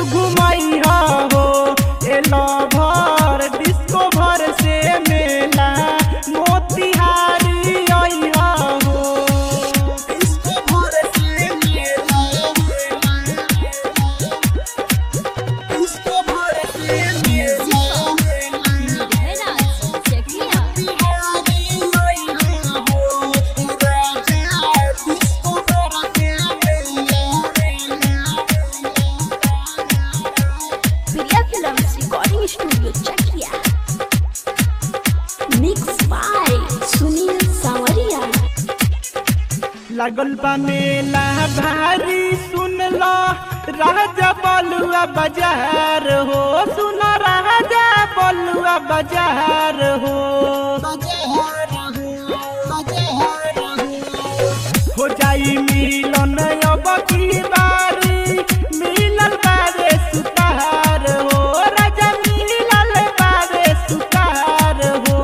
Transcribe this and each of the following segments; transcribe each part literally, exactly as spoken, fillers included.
घुमैया हो। एलो भर डिस्को भर से मेला मोतिहारी अइहा हो। डिस्को भर से मेला डिस्को भर से मेला studio Chakia mix by Sunil Sanwariya. लागल बा मेला भारी सुनला राजा बलुआ बाजार हो। सुन राजा बलुआ बाजार हो। हो जाई मिलन अब की बारी मिलल बारे सुतार हो। राजा मिलल बारे सुतार हो।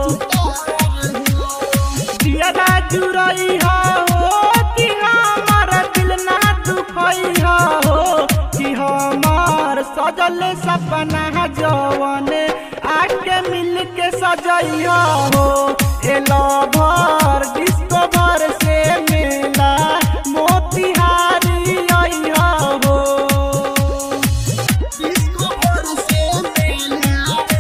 दिया जुरई हो कि हमार दिल ना दुखई हो कि हमार सजल सपना जवन आके मिल के सजई हो। एलो भर डिस्को भर से मेला मोतिहारी अइहा हो। डिस्को भर से मेला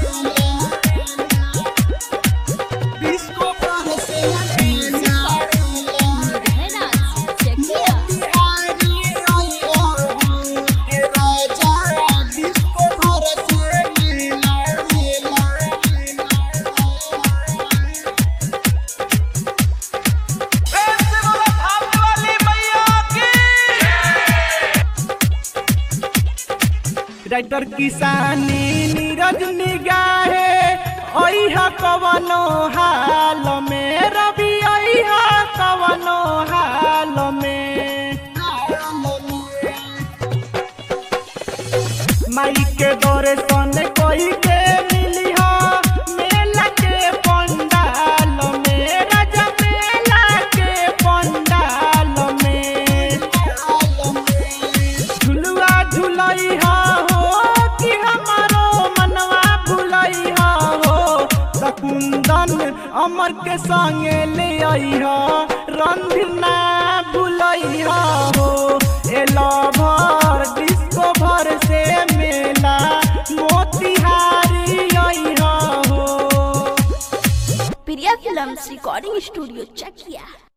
डिस्को भर से मेला मोतिहारी अइहा हो। ए राजा डिस्को भर से मेला मेला राइटर किसानी नीरज निगाहे अइहा कवनो हाल में। रवि अइहा कवनो हाल में। माई के दर्शन कोई के मिलिहा मेला के पंडाल में। राजा मेला के पंडाल में झुलुआ झुलइहा हो कि हमारो मनवा भुलइहा हो। कुंदन अमर के संगे ले अइहा रणधीर ना भुलइहा हो। एलो भर डिस्को भर से मेला मोतिहारी अइहा हो। प्रिया फिल्म्स रिकॉर्डिंग स्टूडियो चकिया।